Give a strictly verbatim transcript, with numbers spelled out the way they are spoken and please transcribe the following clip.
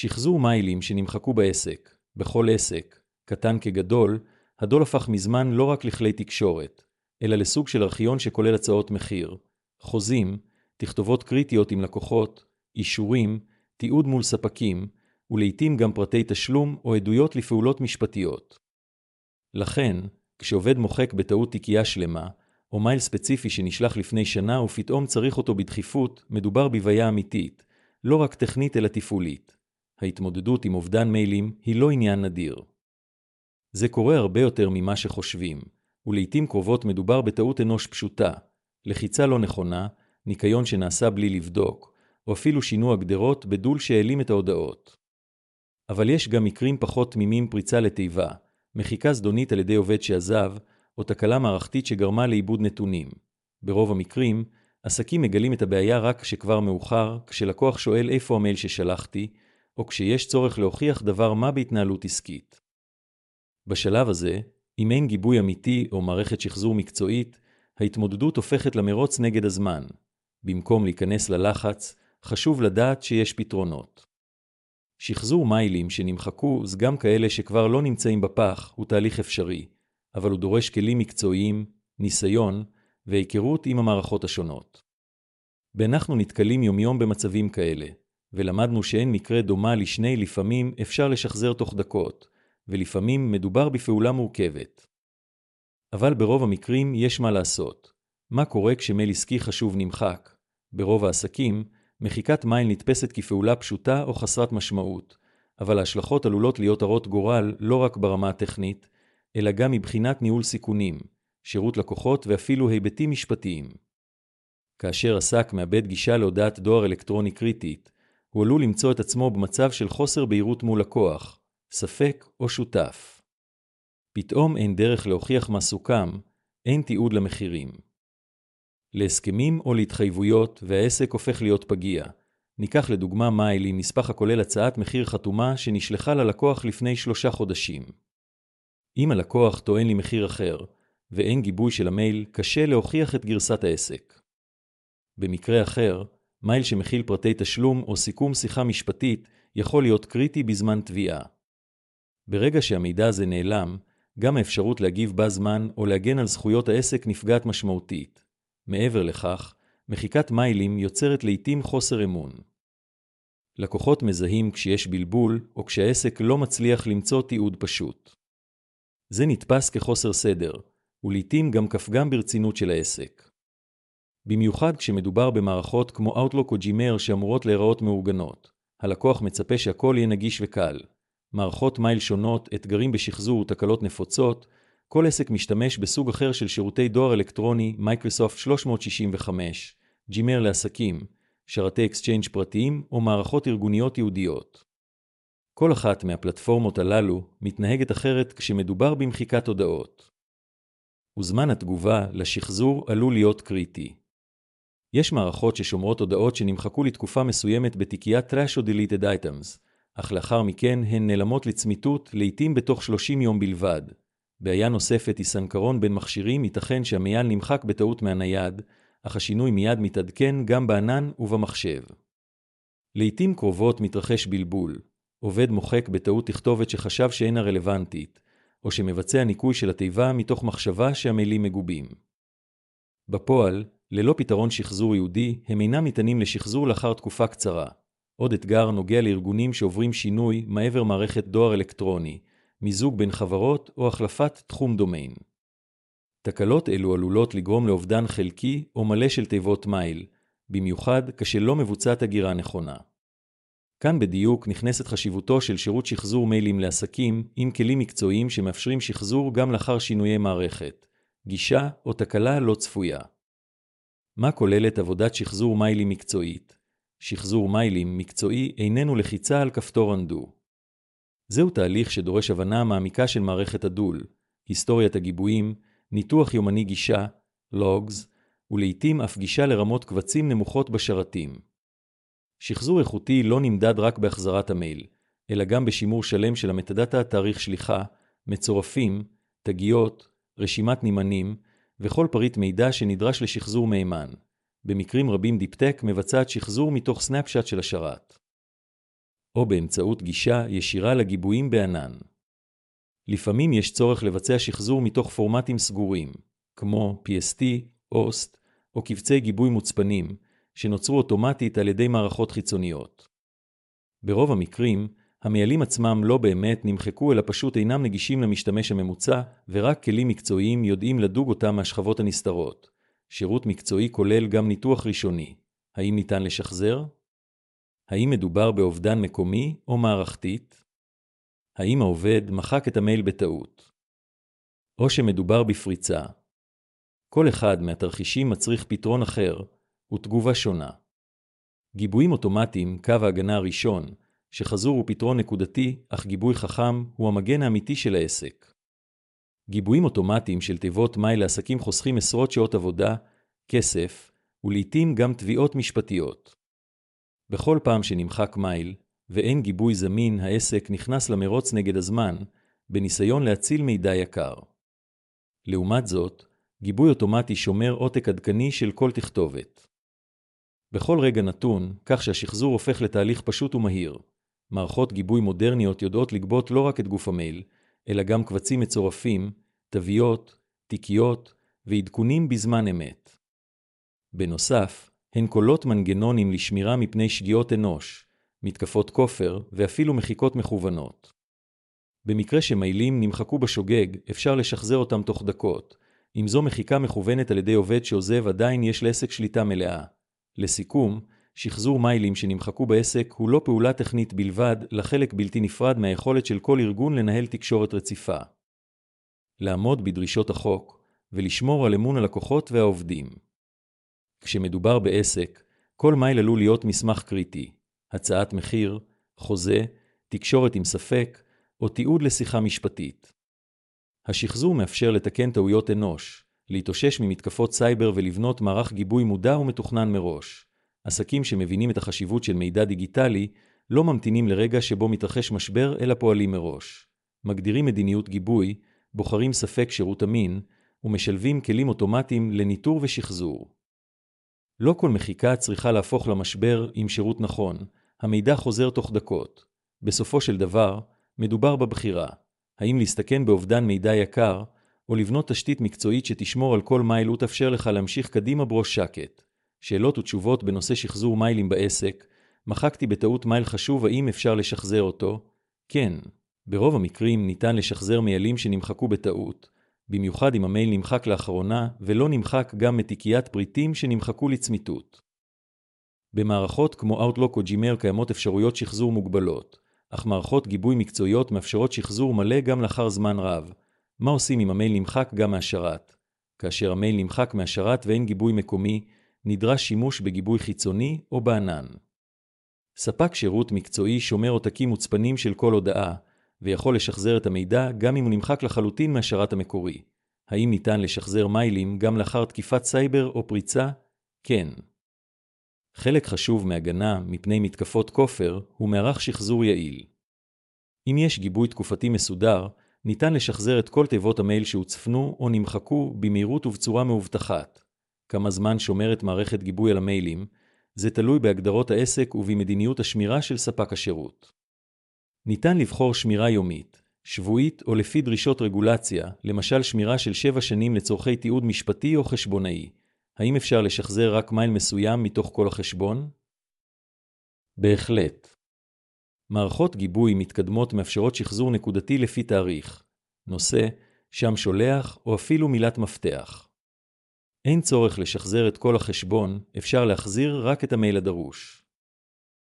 שחזור מיילים שנמחקו בעסק. בכל עסק, קטן כגדול, הדול הפך מזמן לא רק לכלי תקשורת, אלא לסוג של ארכיון שכולל הצעות מחיר, חוזים, תכתובות קריטיות עם לקוחות, אישורים, תיעוד מול ספקים, ולעיתים גם פרטי תשלום או עדויות לפעולות משפטיות. לכן, כשעובד מוחק בטעות תיקייה שלמה, או מייל ספציפי שנשלח לפני שנה ופתאום צריך אותו בדחיפות, מדובר בבעיה אמיתית, לא רק טכנית אלא תפעולית. ההתמודדות עם אובדן מיילים היא לא עניין נדיר. זה קורה הרבה יותר ממה שחושבים, ולעיתים קרובות מדובר בטעות אנוש פשוטה, לחיצה לא נכונה, ניקיון שנעשה בלי לבדוק, או אפילו שינוע גדרות בדול שהעלים את ההודעות. אבל יש גם מקרים פחות תמימים, פריצה לתיבה, מחיקה זדונית על ידי עובד שעזב, או תקלה מערכתית שגרמה לאיבוד נתונים. ברוב המקרים, עסקים מגלים את הבעיה רק כשכבר מאוחר, כשלקוח שואל איפה המייל ששלחתי, או כשיש צורך להוכיח דבר מה בהתנהלות עסקית. בשלב הזה, אם אין גיבוי אמיתי או מערכת שחזור מקצועית, ההתמודדות הופכת למרוץ נגד הזמן. במקום להיכנס ללחץ, חשוב לדעת שיש פתרונות. שחזור מיילים שנמחקו, זה גם כאלה שכבר לא נמצאים בפח, הוא תהליך אפשרי, אבל הוא דורש כלים מקצועיים, ניסיון והיכרות עם המערכות השונות. ואנחנו נתקלים יומיום במצבים כאלה, ולמדנו שאין מקרה דומה לשני, לפעמים אפשר לשחזר תוך דקות, ולפעמים מדובר בפעולה מורכבת. אבל ברוב המקרים יש מה לעשות. מה קורה כשמייל עסקי חשוב נמחק? ברוב העסקים, מחיקת מייל נתפסת כפעולה פשוטה או חסרת משמעות, אבל ההשלכות עלולות להיות הרות גורל לא רק ברמה הטכנית, אלא גם מבחינת ניהול סיכונים, שירות לקוחות ואפילו היבטים משפטיים. כאשר עסק מאבד גישה להודעת דואר אלקטרוני קריטית, הוא עלול למצוא את עצמו במצב של חוסר בהירות מול לקוח, ספק או שותף. פתאום אין דרך להוכיח מה סוכם, אין תיעוד למחירים. להסכמים או להתחייבויות, והעסק הופך להיות פגיע. ניקח לדוגמה מייל עם נספח הכולל הצעת מחיר חתומה שנשלחה ללקוח לפני שלושה חודשים. אם הלקוח טוען לי מחיר אחר, ואין גיבוי של המייל, קשה להוכיח את גרסת העסק. במקרה אחר, מייל שמכיל פרטי תשלום או סיכום שיחה משפטית יכול להיות קריטי בזמן תביעה. ברגע שהמידע הזה נעלם, גם האפשרות להגיב בזמן או להגן על זכויות העסק נפגעת משמעותית. מעבר לכך, מחיקת מיילים יוצרת לעתים חוסר אמון. לקוחות מזהים כשיש בלבול או כשהעסק לא מצליח למצוא תיעוד פשוט. זה נתפס כחוסר סדר, ולעתים גם כפגם ברצינות של העסק. במיוחד כשמדובר במערכות כמו Outlook או Gmail שאמורות להיראות מאורגנות. הלקוח מצפה שהכל יהיה נגיש וקל. מערכות מייל שונות, אתגרים בשחזור ותקלות נפוצות, כל עסק משתמש בסוג אחר של שירותי דואר אלקטרוני, מייקרוסופט שלוש מאות שישים וחמש, Gmail לעסקים, שרתי אקסצ'יינג' פרטיים או מערכות ארגוניות ייעודיות. כל אחת מהפלטפורמות הללו מתנהגת אחרת כשמדובר במחיקת הודעות. וזמן התגובה לשחזור עלול להיות קריטי. יש מערכות ששומרות הודעות שנמחקו לתקופה מסוימת בתיקיית Trash או Deleted Items, אך לאחר מכן הן נעלמות לצמיתות, לעתים בתוך שלושים יום בלבד. בעיה נוספת היא סנכרון בין מכשירים, ייתכן שהמייל נמחק בטעות מהנייד, אך השינוי מיד מתעדכן גם בענן ובמחשב. לעתים קרובות מתרחש בלבול, עובד מוחק בטעות תכתובת שחשב שאינה רלוונטית, או שמבצע ניקוי של התיבה מתוך מחשבה שהמיילים מגובים. בפועל, ללא פתרון שחזור ייעודי, הם אינם ניתנים לשחזור לאחר תקופה קצרה. עוד אתגר נוגע לארגונים שעוברים שינוי מעבר מערכת דואר אלקטרוני, מיזוג בין חברות או החלפת תחום דומיין. תקלות אלו עלולות לגרום לאובדן חלקי או מלא של תיבות מייל, במיוחד כשלא מבוצעת הגירה נכונה. כאן בדיוק נכנסת חשיבותו של שירות שחזור מיילים לעסקים עם כלים מקצועיים שמאפשרים שחזור גם לאחר שינויי מערכת, גישה או תקלה לא צפויה. מה כוללת עבודת שחזור מיילים מקצועית? שחזור מיילים מקצועי איננו לחיצה על כפתור undo. זהו תהליך שדורש הבנה מעמיקה של מערכת הדול, היסטוריית הגיבויים, ניתוח יומני גישה, logs, ולעיתים אף גישה לרמות קבצים נמוכות בשרתים. שחזור איכותי לא נמדד רק בהחזרת המייל, אלא גם בשימור שלם של המטדאטה, תאריך שליחה, מצורפים, תגיות, רשימת נימנים, וכל פריט מידע שנדרש לשחזור מהימן. במקרים רבים דיפטק מבצעת שחזור מתוך סנאפשט של השרת. או באמצעות גישה ישירה לגיבויים בענן. לפעמים יש צורך לבצע שחזור מתוך פורמטים סגורים, כמו פי אס טי, אוסט, או קבצי גיבוי מוצפנים, שנוצרו אוטומטית על ידי מערכות חיצוניות. ברוב המקרים, המיילים עצמם לא באמת נמחקו אלא פשוט אינם נגישים למשתמש הממוצע, ורק כלים מקצועיים יודעים לדוג אותם מהשכבות הנסתרות. שירות מקצועי כולל גם ניתוח ראשוני. האם ניתן לשחזר? האם מדובר באובדן מקומי או מערכתית? האם העובד מחק את המייל בטעות? או שמדובר בפריצה? כל אחד מהתרחישים מצריך פתרון אחר ותגובה שונה. גיבויים אוטומטיים, קו ההגנה הראשון, שחזור הוא פתרון נקודתי, אך גיבוי חכם הוא המגן האמיתי של העסק. גיבויים אוטומטיים של תיבות מייל לעסקים חוסכים עשרות שעות עבודה, כסף, ולעיתים גם תביעות משפטיות. בכל פעם שנמחק מייל, ואין גיבוי זמין, העסק נכנס למרוץ נגד הזמן, בניסיון להציל מידע יקר. לעומת זאת, גיבוי אוטומטי שומר עותק עדכני של כל תכתובת. בכל רגע נתון, כך שהשחזור הופך לתהליך פשוט ומהיר. מערכות גיבוי מודרניות יודעות לגבות לא רק את גוף המייל, אלא גם קבצים מצורפים, תוויות, תיקיות ועדכונים בזמן אמת. בנוסף, הן כוללות מנגנונים לשמירה מפני שגיאות אנוש, מתקפות כופר ואפילו מחיקות מכוונות. במקרה שמיילים נמחקו בשוגג, אפשר לשחזר אותם תוך דקות. אם זו מחיקה מכוונת על ידי עובד שעוזב, עדיין יש לעסק שליטה מלאה. לסיכום, שחזור מיילים שנמחקו בעסק הוא לא פעולה טכנית בלבד, לחלק בלתי נפרד מהיכולת של כל ארגון לנהל תקשורת רציפה. לעמוד בדרישות החוק ולשמור על אמון הלקוחות והעובדים. כשמדובר בעסק, כל מייל עלול להיות מסמך קריטי, הצעת מחיר, חוזה, תקשורת עם ספק, או תיעוד לשיחה משפטית. השחזור מאפשר לתקן טעויות אנוש, להתאושש ממתקפות סייבר ולבנות מערך גיבוי מודע ומתוכנן מראש. עסקים שמבינים את החשיבות של מידע דיגיטלי לא ממתינים לרגע שבו מתרחש משבר אלא פועלים מראש. מגדירים מדיניות גיבוי, בוחרים ספק שירות אמין, ומשלבים כלים אוטומטיים לניטור ושחזור. לא כל מחיקה צריכה להפוך למשבר עם שירות נכון, המידע חוזר תוך דקות. בסופו של דבר, מדובר בבחירה. האם להסתכן באובדן מידע יקר, או לבנות תשתית מקצועית שתשמור על כל מייל ותאפשר לך להמשיך קדימה בראש שקט. שאלות ותשובות בנושא שחזור מיילים בעסק. מחקתי בטעות מייל חשוב, האם אפשר לשחזר אותו? כן. ברוב המקרים ניתן לשחזר מיילים שנמחקו בטעות, במיוחד אם המייל נמחק לאחרונה ולא נמחק גם מתיקיית פריטים שנמחקו לצמיתות. במערכות כמו Outlook או Gmail קיימות אפשרויות שחזור מוגבלות, אך מערכות גיבוי מקצועיות מאפשרות שחזור מלא גם לאחר זמן רב. מה עושים אם המייל נמחק גם מהשרת? כאשר המייל נמחק מהשרת ואין גיבוי מקומי, נדרש שימוש בגיבוי חיצוני או בענן. ספק שירות מקצועי שומר עותקים מוצפנים של כל הודעה, ויכול לשחזר את המידע גם אם הוא נמחק לחלוטין מהשרת המקורי. האם ניתן לשחזר מיילים גם לאחר תקיפת סייבר או פריצה? כן. חלק חשוב מהגנה מפני מתקפות כופר הוא מערך שחזור יעיל. אם יש גיבוי תקופתי מסודר, ניתן לשחזר את כל תיבות המייל שהוצפנו או נמחקו במהירות ובצורה מאובטחת. כמה זמן שומרת מערכת גיבוי על המיילים, זה תלוי בהגדרות העסק ובמדיניות השמירה של ספק השירות. ניתן לבחור שמירה יומית, שבועית או לפי דרישות רגולציה, למשל שמירה של שבע שנים לצורכי תיעוד משפטי או חשבונאי. האם אפשר לשחזר רק מייל מסוים מתוך כל החשבון? בהחלט. מערכות גיבוי מתקדמות מאפשרות שחזור נקודתי לפי תאריך, נושא, שם שולח או אפילו מילת מפתח. אין צורך לשחזר את כל החשבון, אפשר להחזיר רק את המייל הדרוש.